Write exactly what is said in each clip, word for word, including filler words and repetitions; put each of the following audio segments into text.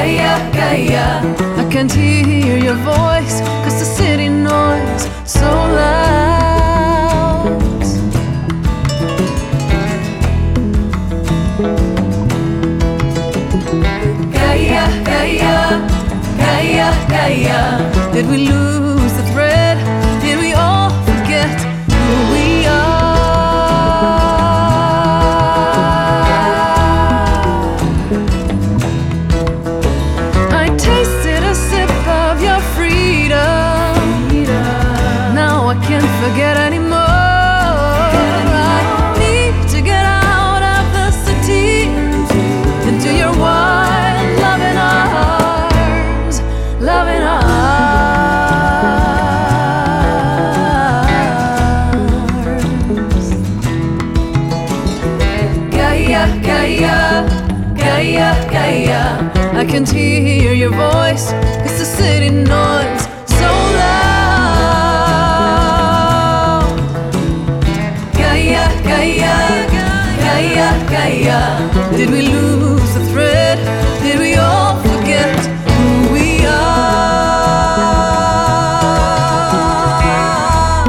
Gaia, Gaia. I can't hear your voice, cause the city noise so loud. Gaia, Gaia, Gaia, Gaia. Did we lose the thread? Did we all forget who we are? I tasted a sip of your freedom. Now I can't forget anymore. I need to get out of the city into your wild loving arms, loving arms. Gaia, Gaia, Gaia, Gaia. I can't hear your voice, cause the city noise so loud. Gaia, Gaia, Gaia, Gaia. Did we lose the thread? Did we all forget who we are?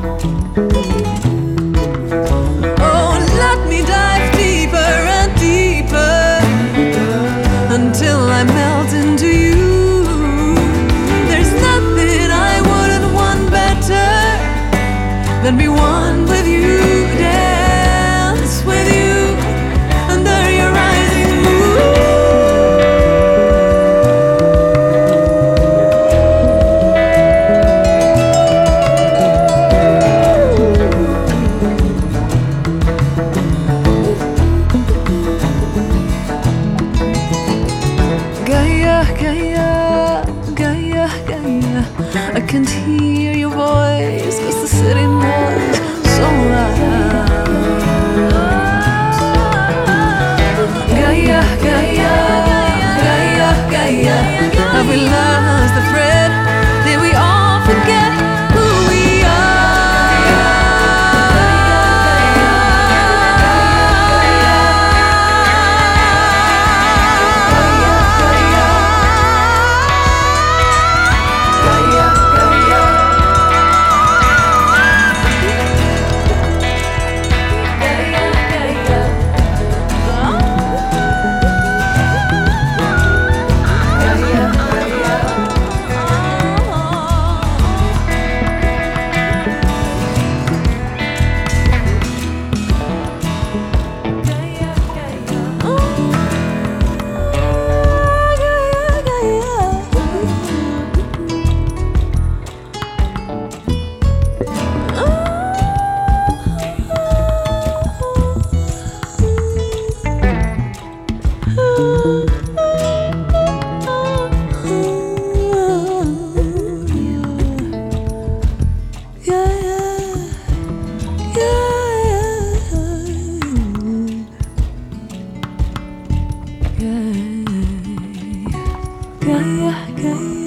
Oh, let me dive deeper and deeper until I melt into you. There's nothing I wouldn't want better than be one with you, dance with you under your rising moon. Gaia, Gaia, Gaia, Gaia. I can't hear your voice, cause the city noise so loud. Gaia, Gaia, Gaia, Gaia. Have we lost the thread? Did we all forget who we Gaia, Gaia.